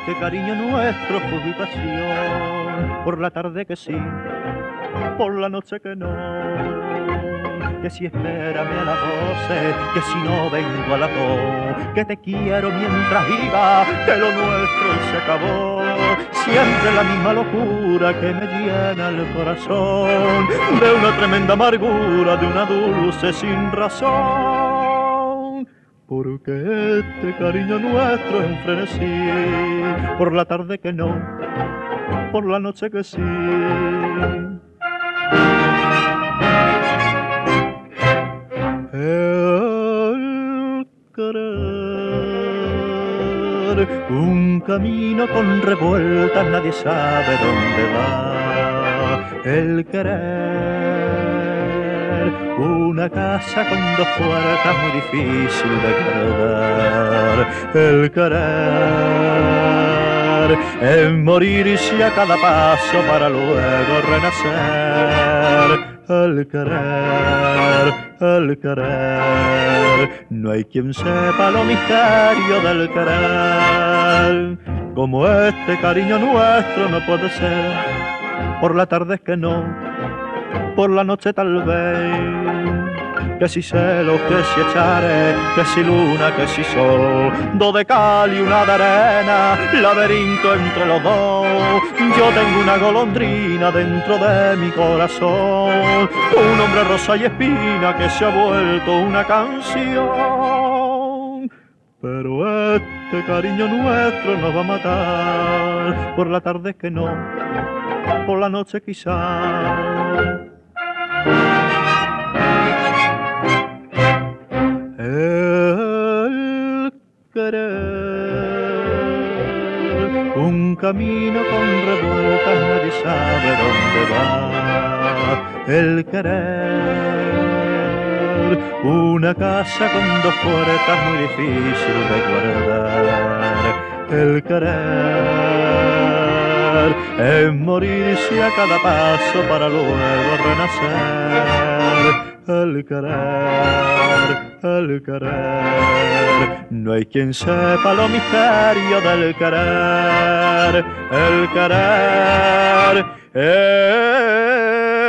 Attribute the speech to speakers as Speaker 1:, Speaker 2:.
Speaker 1: este cariño nuestro fue mi pasión, por la tarde que sí, por la noche que no, que si espérame a las 12, que si no vengo a las 2, que te quiero mientras viva, que lo nuestro se acabó. Siempre la misma locura que me llena el corazón, de una tremenda amargura, de una dulce sin razón. Porque este cariño nuestro es un frenesí, por la tarde que no, por la noche que sí. El querer, un camino con revueltas, nadie sabe dónde va. El querer, una casa con dos puertas muy difícil de guardar. El querer es morirse a cada paso para luego renacer. El querer, no hay quien sepa lo misterio del querer, como este cariño nuestro no puede ser, por la tarde es que no, por la noche tal vez, que si celos, que si echares, que si luna, que si sol, do de cal y una de arena, laberinto entre los dos. Yo tengo una golondrina dentro de mi corazón, un hombre rosa y espina que se ha vuelto una canción. Pero este cariño nuestro nos va a matar, por la tarde es que no, por la noche quizás. El querer, un camino con revueltas, nadie sabe dónde va. El querer, una casa con dos puertas muy difícil de guardar. El querer es morirse a cada paso para luego renacer. El querer, no hay quien sepa lo misterio del querer. El querer